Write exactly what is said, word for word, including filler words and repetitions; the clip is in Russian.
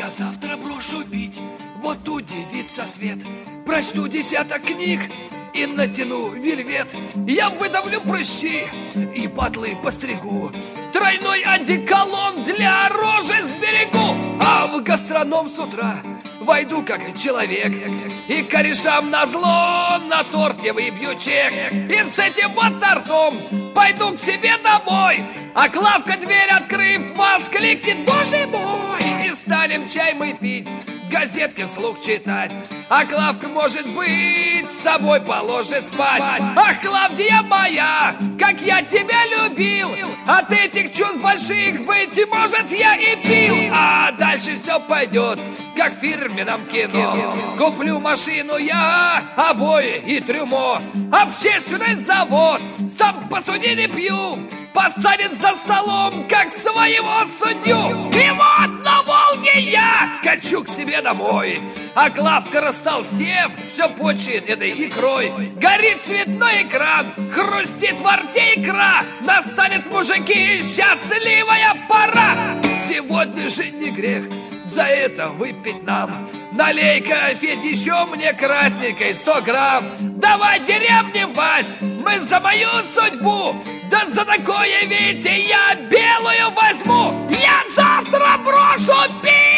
Я завтра брошу пить, вот удивится свет. Прочту десяток книг и натяну вельвет. Я выдавлю прыщи и патлы постригу. Тройной одеколон для рожи сберегу. А в гастроном с утра войду как человек и корешам назло на торт я выбью чек. И с этим вот тортом пойду к себе домой. А Клавка, дверь открыв, воскликнет: боже мой! И станем чай мы пить, газетки вслух читать. А Клавка, может быть, с собой положит спать. Ах, Клавдия моя, как я тебя любил! От этих чувств больших, быть может, я и пил. А дальше все пойдет, как в фирменном кино. Куплю машину я, обои и трюмо. Общественный завод, сам посуди не пью. Посадит за столом, как своего судью. И вот на Волге я качу к себе домой. А Клавка, растолстев, все почет этой икрой. Горит цветной экран, хрустит во рте икра. Настанет, мужики, счастливая пора. Сегодня же не грех за это выпить нам. Налей-ка, Федь, еще мне красненькой сто грамм. Давай деревнем, Вась, мы за мою судьбу. Да за такое, Витя, я белую возьму. Я завтра брошу пить.